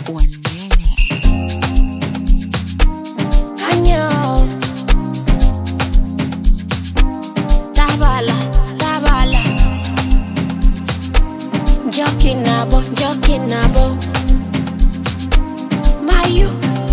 Jokinabo. Mayu.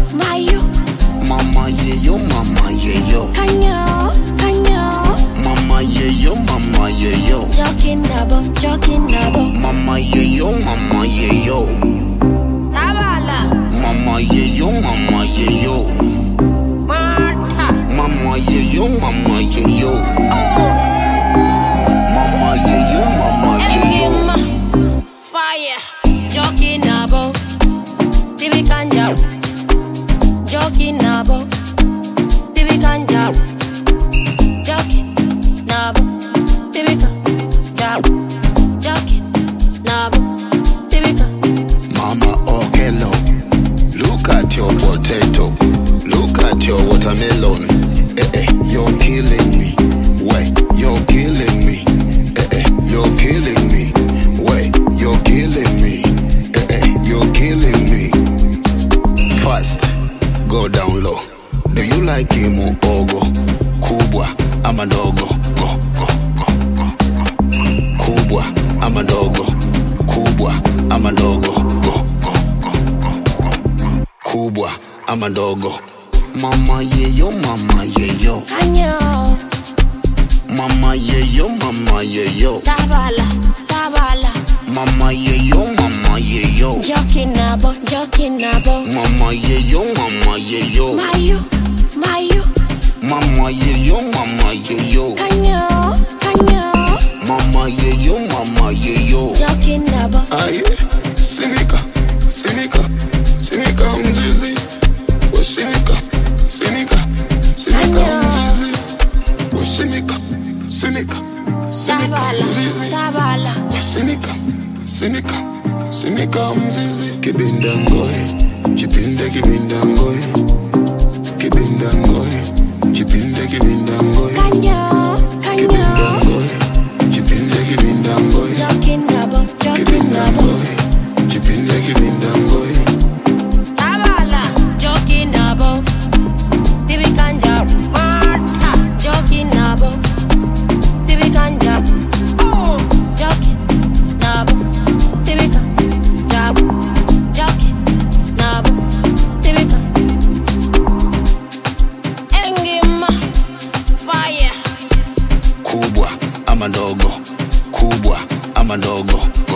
Mama yeyo, mama yeyo. Kanyo. Mama yeyo, mama yeyo. Jokinabo. Mama yeyo, mama yeyo. Tabala. Mama yeyo, mama yeyo. Martha. Mama yeyo, mama yeyo. Mama yeyo, mama yeyo. Fire. Jokinabo. Tibi kanja. Jokinabo. Tibi kanja. Jokinabo. Tibi kanja. Jokinabo. Tibi kanja. Mama Okello, look at your potato, look at your watermelon. You're killing me. Wait, you're killing me. You're killing me. Wait, you're killing me. You're killing me. Fast, go down low. Do you like him ogo? Kubwa, ama ndogo. Go. Kubwa, ama ndogo. Kubwa, ama ndogo. Go. Kubwa, ama ndogo. Mama yeyo, mama yeyo. Kanyo. Mama yeyo, mama yeyo. Tabala. Mama yeyo, mama yeyo. Jokinabo. Mama yeyo, mama yeyo. Mayu. Mama yeyo, mama yeyo. Kanyo. Mama yeyo, mama yeyo. Jokinabo. Aye, sinika mzizi. We sinika mzizi. We sinika mzizi. Tabala. We sinika mzizi. Kibinda ngoe, jipinde kibinda ngoe. Kibinda ngoe, jipinde kibinda ngoe. Kanyo. Kibinda ngoe, jipinde kibinda ngoe. Jokinabo. Kibinda ngoe, jipinde kibinda ngoe. Tabala. Jokinabo. Tibi kanja. Martha. Jokinabo. Tibi kanja. Jokinabo. Tibi kanja. Jokinabo. Tibi kanja. Engima. Fire. Kubwa ama ndogo, kubwa ama ndogo.